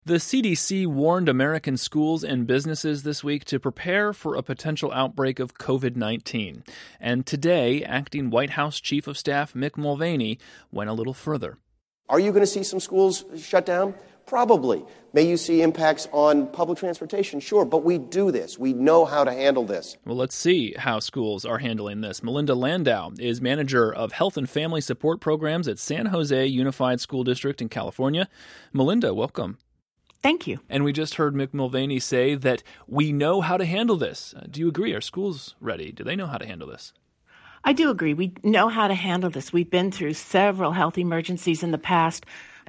The CDC warned American schools and businesses this week to prepare for a potential outbreak of COVID-19. And today, acting White House Chief of Staff Mick Mulvaney went a little further. Are you going to see some schools shut down? Probably. May you see impacts on public transportation? Sure, but we do this. We know how to handle this. Well, let's see how schools are handling this. Melinda Landau is manager of Health and Family Support Programs at San Jose Unified School District in California. Melinda, welcome. Thank you. And we just heard Mick Mulvaney say that we know how to handle this. Do you agree? Are schools ready? Do they know how to handle this? I do agree. We know how to handle this. We've been through several health emergencies in the past.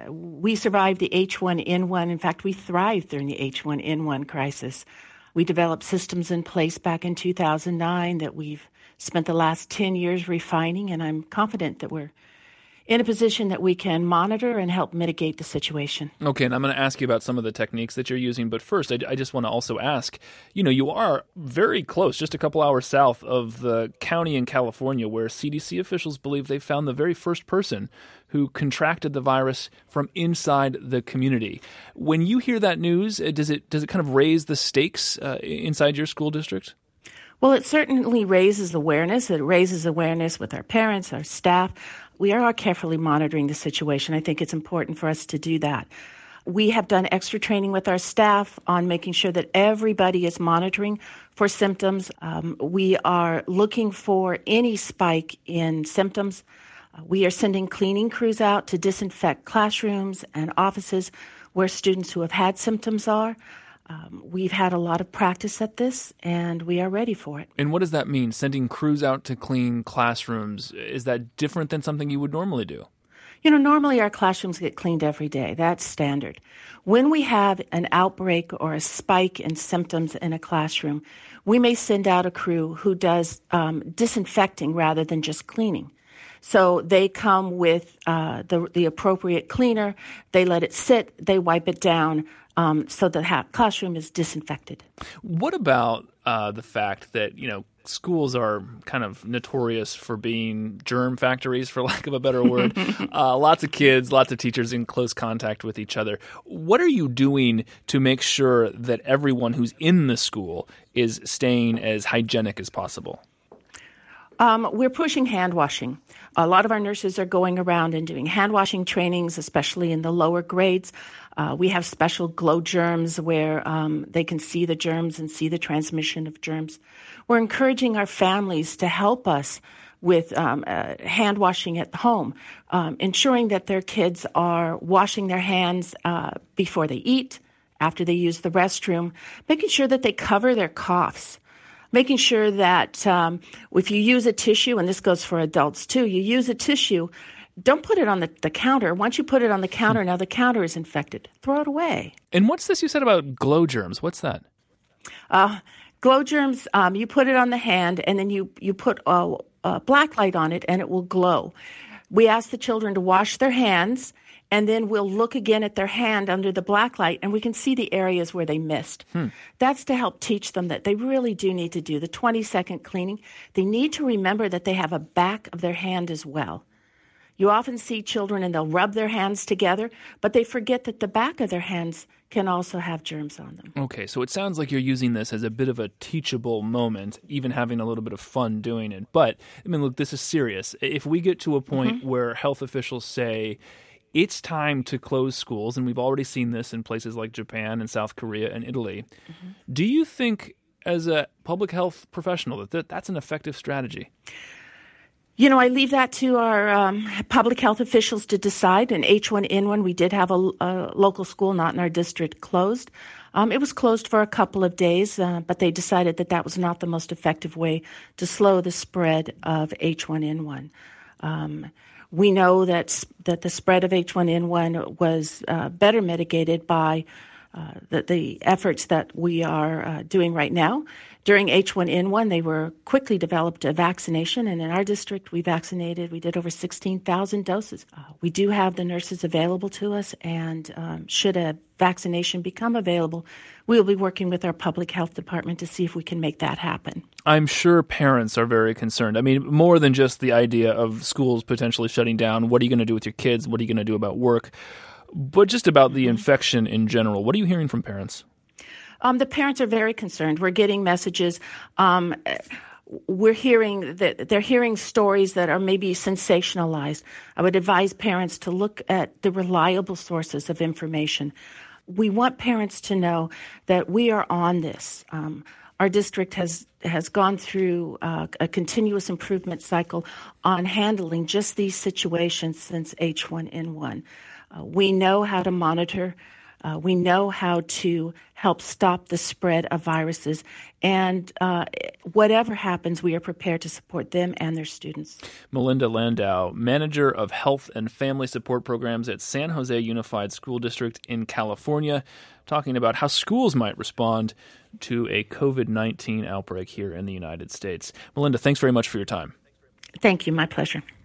We survived the H1N1. In fact, we thrived during the H1N1 crisis. We developed systems in place back in 2009 that we've spent the last 10 years refining, and I'm confident that we're in a position that we can monitor and help mitigate the situation. Okay, and I'm going to ask you about some of the techniques that you're using, but first, I just want to also ask, you are very close, just a couple hours south of the county in California where CDC officials believe they found the very first person who contracted the virus from inside the community. When you hear that news, does it kind of raise the stakes inside your school district? Well, it certainly raises awareness. It raises awareness with our parents, our staff. We are carefully monitoring the situation. I think it's important for us to do that. We have done extra training with our staff on making sure that everybody is monitoring for symptoms. We are looking for any spike in symptoms. We are sending cleaning crews out to disinfect classrooms and offices where students who have had symptoms are. We've had a lot of practice at this, and we are ready for it. And what does that mean, sending crews out to clean classrooms? Is that different than something you would normally do? Normally our classrooms get cleaned every day. That's standard. When we have an outbreak or a spike in symptoms in a classroom, we may send out a crew who does disinfecting rather than just cleaning. So they come with the appropriate cleaner, they let it sit, they wipe it down, so the classroom is disinfected. What about the fact that, schools are kind of notorious for being germ factories, for lack of a better word? Lots of kids, lots of teachers in close contact with each other. What are you doing to make sure that everyone who's in the school is staying as hygienic as possible? We're pushing hand washing. A lot of our nurses are going around and doing hand washing trainings, especially in the lower grades. We have special glow germs where they can see the germs and see the transmission of germs. We're encouraging our families to help us with hand washing at home, ensuring that their kids are washing their hands before they eat, after they use the restroom, making sure that they cover their coughs. Making sure that if you use a tissue, and this goes for adults too, you use a tissue, don't put it on the counter. Once you put it on the counter, now the counter is infected. Throw it away. And what's this you said about glow germs? What's that? Glow germs, you put it on the hand, and then you put a black light on it, and it will glow. We ask the children to wash their hands, and then we'll look again at their hand under the black light, and we can see the areas where they missed. That's to help teach them that they really do need to do the 20-second cleaning. They need to remember that they have a back of their hand as well. You often see children and they'll rub their hands together, but they forget that the back of their hands can also have germs on them. Okay, so it sounds like you're using this as a bit of a teachable moment, even having a little bit of fun doing it. But, look, this is serious. If we get to a point where health officials say, it's time to close schools, and we've already seen this in places like Japan and South Korea and Italy. Do you think, as a public health professional, that that's an effective strategy? I leave that to our public health officials to decide. In H1N1, we did have a local school, not in our district, closed. It was closed for a couple of days, but they decided that was not the most effective way to slow the spread of H1N1. We know that the spread of H1N1 was better mitigated by the efforts that we are doing right now. During H1N1, they were quickly developed a vaccination, and in our district, we did over 16,000 doses. We do have the nurses available to us, and should a vaccination become available, we will be working with our public health department to see if we can make that happen. I'm sure parents are very concerned. More than just the idea of schools potentially shutting down. What are you going to do with your kids? What are you going to do about work? but just about the infection in general. What are you hearing from parents? The parents are very concerned. We're getting messages. We're hearing that they're hearing stories that are maybe sensationalized. I would advise parents to look at the reliable sources of information. We want parents to know that we are on this. Our district has gone through a continuous improvement cycle on handling just these situations since H1N1. We know how to monitor. We know how to help stop the spread of viruses. And whatever happens, we are prepared to support them and their students. Melinda Landau, Manager of Health and Family Support Programs at San Jose Unified School District in California, talking about how schools might respond to a COVID-19 outbreak here in the United States. Melinda, thanks very much for your time. Thank you. My pleasure.